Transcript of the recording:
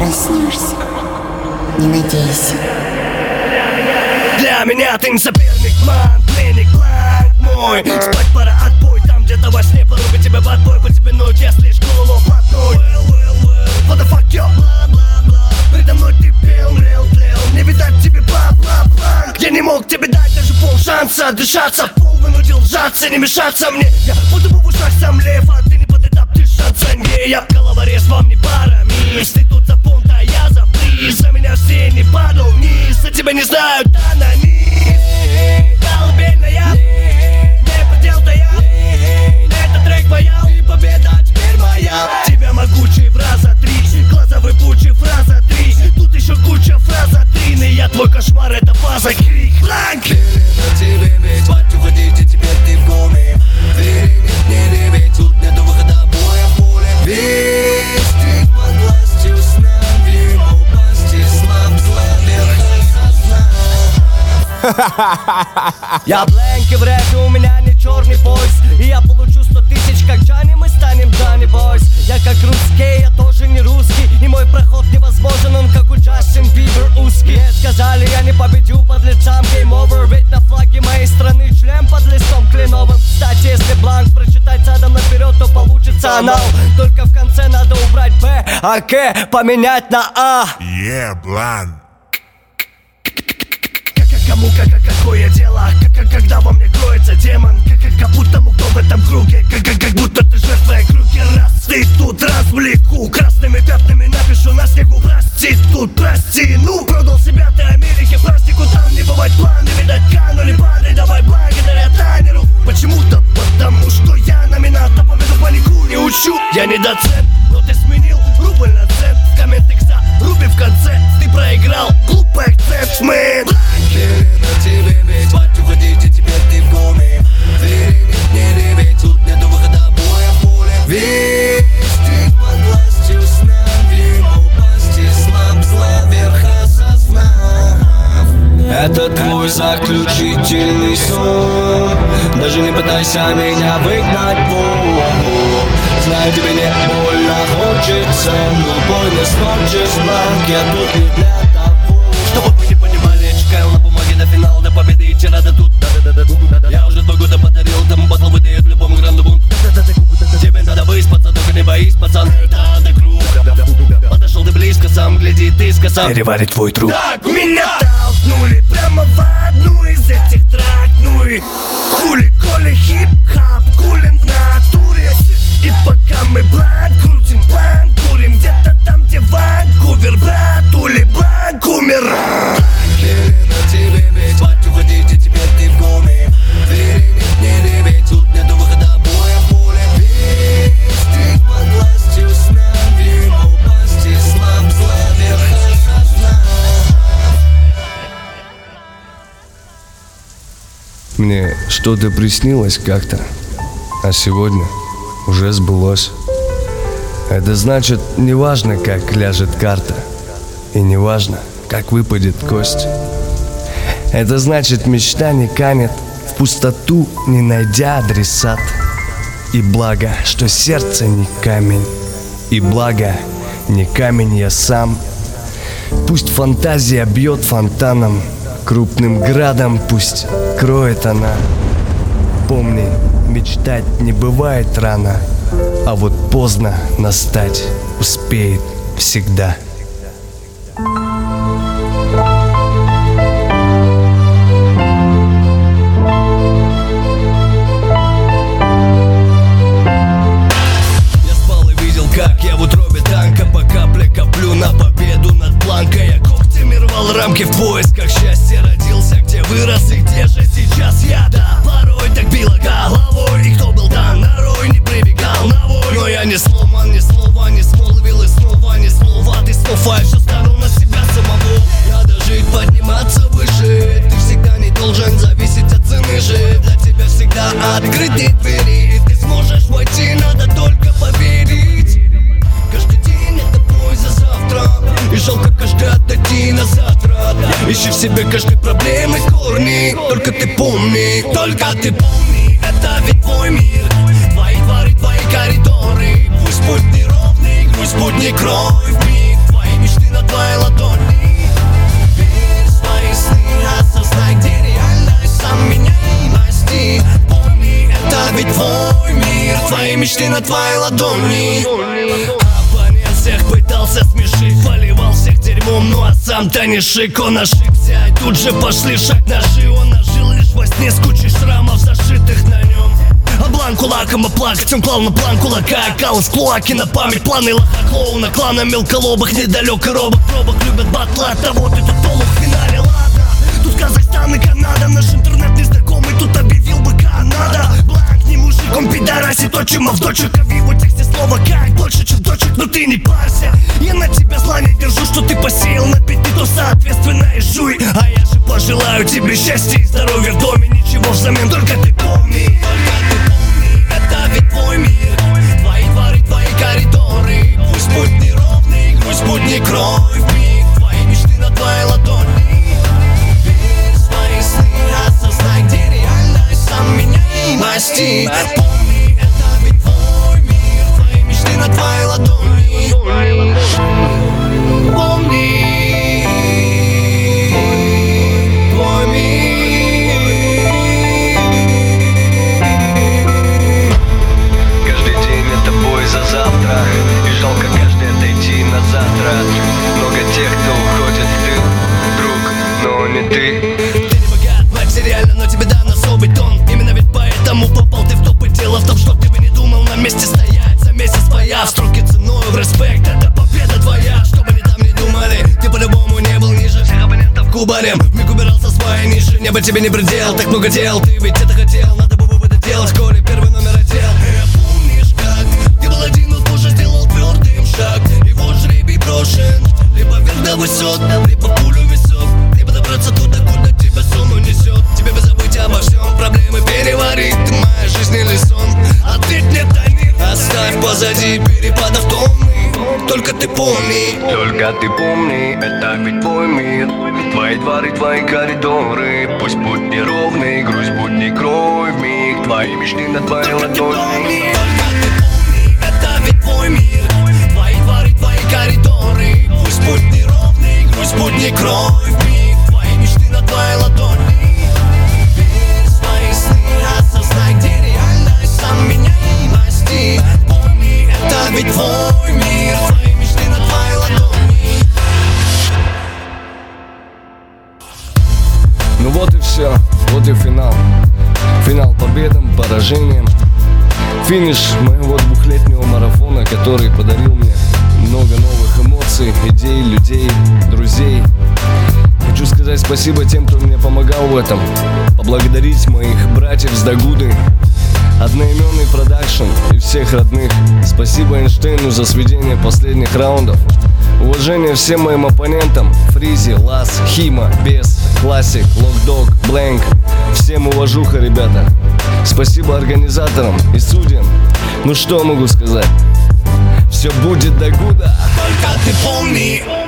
проснешься, не надейся. Для меня ты не соперник, ман, пленник, бланк мой. Спать пора, отбой, там где-то во сне порубит тебя под бой. По тебе ночь, я слишком блатной. What the fuck, yo, бла-бла-бла. Предо мной ты пел, тлел. Не видать тебе бла-бла-бла. Я не мог тебе дать даже полшанса дышаться. Пол вынудил сжаться, не мешаться мне. Я буду в ушах сам лев, а ты не под этап дышаться не. Я головорез, вам не пара, мисс. Ты тут за понт, а я за приз. За меня все не падал вниз, а тебя не знают аноним. Колыбельная, не подел-то я. Это трек воял, и победа теперь моя. Тебя могучий в раза три, глаза выпучи, фраза три. Тут еще куча фраза трины. Я твой кошмар, это фаза, крик, бланк. На тебе ведь, спать уходите, теперь ты в коме. Двери нет, не реветь, тут нету выхода, боя в поле. Весь стрит под властью сна, вину пасти, слаб, зла, верха сна. Я бленки в рэпе, у меня не черный пояс. И я получу 100 тысяч, как Джани, мы станем Джани Бойс. Я как русский, я тоже не русский. И мой проход невозможен, он как у Джастин Бибер узкий. Мне сказали, я не победю под лицам, game over. Ведь на флаге моей страны член под листом кленовым. Кстати, если бланк прочитать задом наперед, то получится анал. Только в конце надо убрать Б, а К поменять на А. Бланк. Кому какое дело, когда во мне кроется демон. Как будто кто в этом круге, как будто ты жертва круги. Раз ты тут развлеку, красными пятнами напишу на снегу. Прости тут, прости, ну продал себя ты Америке. Пластику там не бывает планы, видать канули падай, давай благодаря тайнеру. Почему-то потому, что я номинат, а победу панику не учу. Я не доцент, но ты сменил рубль на цент. В комментах за руби в конце, ты проиграл, глупый акцент, мэн. На тебе ведь, спать уходите, теперь ты в коме. Двери нет, не реветь, тут нету выхода, боя в поле. Весь стрит под властью сна, вину пасти, слаб, зла, верха сознав. Это твой заключительный сон. Даже не пытайся меня выгнать вон. Знаю, тебе не больно хочется, но бой не сможешь, бланк, я тут не для того. Чтобы вы не понимали, я чекал на бумаге до финала, до победы и вчера до тут. Я уже 2 года подарил, там батл выдает в любом грандовом. Тебе надо выспаться, только не боись, пацан. Это круг. Подошел ты близко, сам гляди, ты сказал переварить твой труп. Так, меня толкнули прямо в одну из этих трак. Ну и хули-коли хип-хап, кулин в натуре. И пока мы бланк крутим, бланк курим где-то там, где Ванкувер, брат, ули бланк умер. На тебе ведь, спать уходите, теперь ты в коме. Двери нет, не реветь, тут нету выхода, боя в поле. Весь стрит под властью сна, вину пасти, слаб, зла, верха сознав. Мне что-то приснилось как-то, а сегодня уже сбылось. Это значит, неважно, как ляжет карта, и неважно, как выпадет кость. Это значит, мечта не канет в пустоту, не найдя адресат. И благо, что сердце не камень, и благо, не камень я сам. Пусть фантазия бьет фонтаном, крупным градом пусть кроет она. Помни, мечтать не бывает рано, а вот поздно настать успеет всегда. Я спал и видел, как я в утробе танка по капле коплю на победу над планкой. Я когтями рвал рамки в поисках счастья. Родился, где вырос и где же сейчас я. Да, порой так било головой, и кто был там нарой, не прибегал на вой. Но я не сломан, ни слова не смолвил, и снова ни слова. Ты снова еще стану на себя самого. Надо жить, подниматься выше. Ты всегда не должен зависеть от цены же. Для тебя всегда открыты двери. Ты сможешь войти, надо только поверить. Каждый день это бой за завтра, и жалко каждый отдать на завтра. Ищи в себе каждой проблемы корни. Только ты помни, это ведь твой мир. Твои дворы, твои коридоры. Пусть путь неровный, пусть путь не кровь. Миг, твои мечты твои ладони. Оппонент всех пытался смешить, поливал всех дерьмом, ну а сам-то не шик. Он ошибся, и тут же пошли шаг ножи. Он ожил лишь во сне с кучей шрамов, зашитых на нем. А бланку лаком оплакать, он клал на план кулака, кал из клоаки на память. Планы лоха клоуна, клана мелколобых, недалек и робок. Пробок любят батлы, от того ты тут полух в финале, ладно. Тут Казахстан и Канада, наш интернет незнакомый тут объявил бы Канада. Бланк не мужик, он пидорасит отчима в дочек, а в его тексте слово как больше, чем дочек. Но ты не парься, я на тебя зла не держу, что ты посеял на пяти, то соответственно и жуй. А я же пожелаю тебе счастья и здоровья в доме, ничего взамен, только ты помни. Это ведь твой мир, твои дворы, твои коридоры. Пусть путь неровный, грусть будь не кровь, миг. Твои мечты на твоей ладони. Верь в свои сны, осознай, где реальность, сам меняй масти. Помни, это ведь твой мир, твои мечты на твоей ладони. Помни, твой мир. За завтра, и жалко каждый отойти на завтра. Много тех, кто уходит в тыл, друг, но не ты. Ты не богат материально, но тебе дан особый тон. Именно ведь поэтому попал ты в топ. И дело в том, что ты бы не думал на месте стоять. За месяц появ, строки ценою в респект. Это победа твоя, что бы они там не думали. Ты по-любому не был ниже всех оппонентов кубарем. Вмиг убирался с своей ниши, небо тебе не предел. Так много дел, ты ведь это хотел, надо было бы это делать. Вскоре первый номер отдел. Помнишь как? Ты был один, но тоже сделал твердым шаг. Его жребий брошен. Либо вверх до высот, либо пулю в висок. Либо добраться туда, куда тебя сон унесет. Тебе бы забыть обо всем, проблемы переварить. Ты моя жизнь или сон? Ответь мне, тайны оставь позади перепадов тонны. Только ты помни, только ты помни, это ведь твой мир. Твои дворы, твои коридоры. Пусть путь неровный, грусть будь не кровь, миг. Твои мечты на твоей ладони. это ведь твой мир, твои дворы, твои коридоры. Пусть путь неровный, грусть будь не кровь, миг. Твои мечты на твоей ладони. Верь в свои сны, осознай, где реальность, сам меняй масти. Помни, это ведь твой мир, твои мечты на твоей ладони. Ну вот и все, вот и финал. Финал победам, поражениям. Финиш моего двухлетнего марафона, который подарил мне много новых эмоций, идей, людей, друзей. Хочу сказать спасибо тем, кто мне помогал в этом. Поблагодарить моих братьев с Дагуды, одноименный продакшн и всех родных. Спасибо Эйнштейну за сведение последних раундов. Уважение всем моим оппонентам: Фризи, Лас, Хима, Бес, Классик, Локдог, Блэнк. Всем уважуха, ребята. Спасибо организаторам и судьям. Ну что могу сказать? Все будет Дагуда. Только ты помни.